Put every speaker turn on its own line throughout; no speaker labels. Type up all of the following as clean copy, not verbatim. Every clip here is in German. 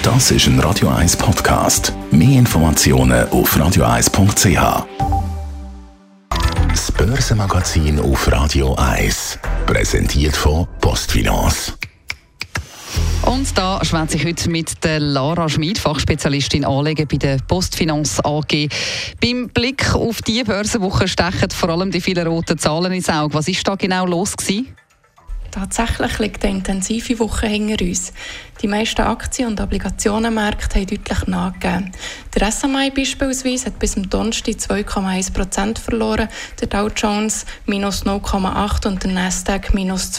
Das ist ein Radio 1 Podcast. Mehr Informationen auf radio1.ch. Das Börsenmagazin auf Radio 1. Präsentiert von PostFinance.
Und da schwätze ich heute mit der Lara Schmid, Fachspezialistin Anlegen bei der PostFinance AG. Beim Blick auf die Börsenwoche stechen vor allem die vielen roten Zahlen ins Auge. Was ist da genau los gewesen?
Tatsächlich liegt eine intensive Woche hinter uns. Die meisten Aktien- und Obligationenmärkte haben deutlich nachgegeben. Der SMI beispielsweise hat bis am Donnerstag 2,1% verloren, der Dow Jones minus 0,8% und der Nasdaq minus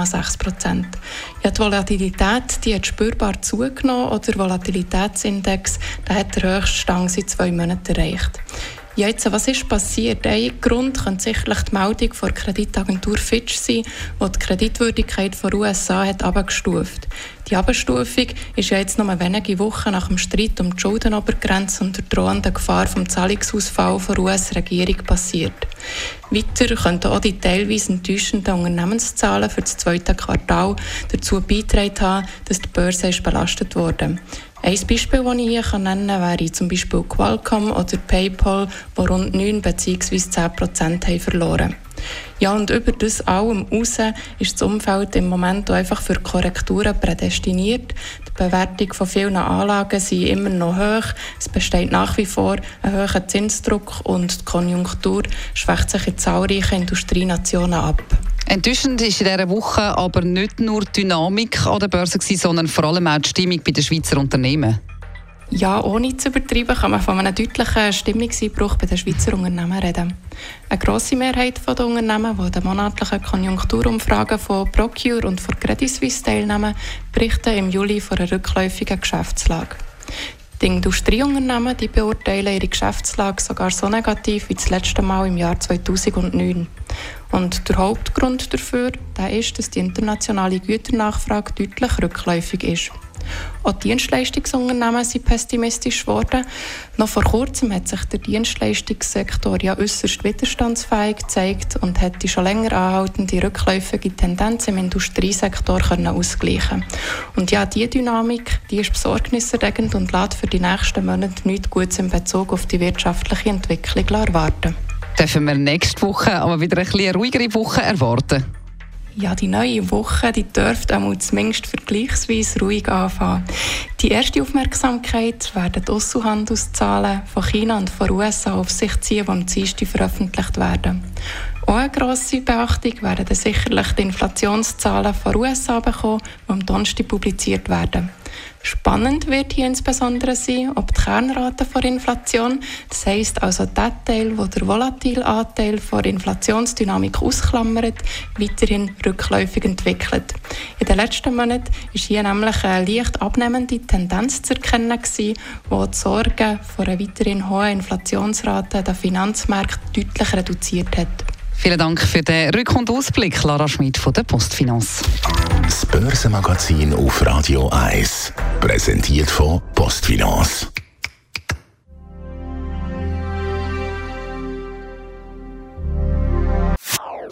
2,6%. Ja, die Volatilität die hat spürbar zugenommen, oder der Volatilitätsindex der hat den höchsten Stand seit 2 Monaten erreicht. Ja, jetzt, was ist passiert? Ein Grund könnte sicherlich die Meldung von der Kreditagentur Fitch sein, die die Kreditwürdigkeit der USA hat herabgestuft. Die Abstufung ist ja jetzt noch wenige Wochen nach dem Streit um die Schuldenobergrenze und der drohenden Gefahr vom Zahlungsausfall der US-Regierung passiert. Weiter könnten auch die teilweise enttäuschenden Unternehmenszahlen für das 2. Quartal dazu beigetragen haben, dass die Börse ist belastet wurde. Ein Beispiel, das ich hier nennen kann, wäre zum Beispiel Qualcomm oder PayPal, die rund 9 bzw. 10% haben verloren. Ja, und über das allem hinaus ist das Umfeld im Moment einfach für Korrekturen prädestiniert. Die Bewertung von vielen Anlagen sind immer noch hoch. Es besteht nach wie vor ein hoher Zinsdruck und die Konjunktur schwächt sich in zahlreichen Industrienationen ab.
Enttäuschend war in dieser Woche aber nicht nur die Dynamik an der Börse, sondern vor allem auch die Stimmung bei den Schweizer Unternehmen.
Ja, ohne zu übertreiben, kann man von einem deutlichen Stimmungseinbruch bei den Schweizer Unternehmen reden. Eine grosse Mehrheit der Unternehmen, die an den monatlichen Konjunkturumfragen von Procure und von Credit Suisse teilnehmen, berichten im Juli von einer rückläufigen Geschäftslage. Die Industrieunternehmen die beurteilen ihre Geschäftslage sogar so negativ wie das letzte Mal im Jahr 2009. Und der Hauptgrund dafür ist, dass die internationale Güternachfrage deutlich rückläufig ist. Auch die Dienstleistungsunternehmen sind pessimistisch geworden. Noch vor kurzem hat sich der Dienstleistungssektor ja äußerst widerstandsfähig gezeigt und hat die schon länger anhaltende rückläufige Tendenz im Industriesektor ausgleichen. Und ja, diese Dynamik die ist besorgniserregend und lässt für die nächsten Monate nichts Gutes in Bezug auf die wirtschaftliche Entwicklung erwarten.
Dürfen wir nächste Woche aber wieder eine etwas ruhigere Woche erwarten?
Ja, die neue Woche die dürfte zumindest vergleichsweise ruhig anfangen. Die erste Aufmerksamkeit werden die Aussenhandelszahlen von China und von USA auf sich ziehen, die am Dienstag veröffentlicht werden. Auch eine grosse Beachtung werden dann sicherlich die Inflationszahlen von USA bekommen, die am Donnerstag publiziert werden. Spannend wird hier insbesondere sein, ob die Kernrate der Inflation, das heisst also der Teil, der der volatile Anteil der Inflationsdynamik ausklammert, weiterhin rückläufig entwickelt. In den letzten Monaten war hier nämlich eine leicht abnehmende Tendenz zu erkennen, die die Sorgen vor einer weiterhin hohen Inflationsrate der Finanzmärkte deutlich reduziert hat.
Vielen Dank für den Rück- und Ausblick, Lara Schmid von der PostFinance.
Das Börsenmagazin auf Radio 1. Präsentiert von PostFinance.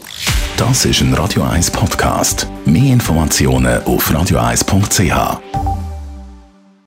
Das ist ein Radio 1 Podcast. Mehr Informationen auf radio1.ch.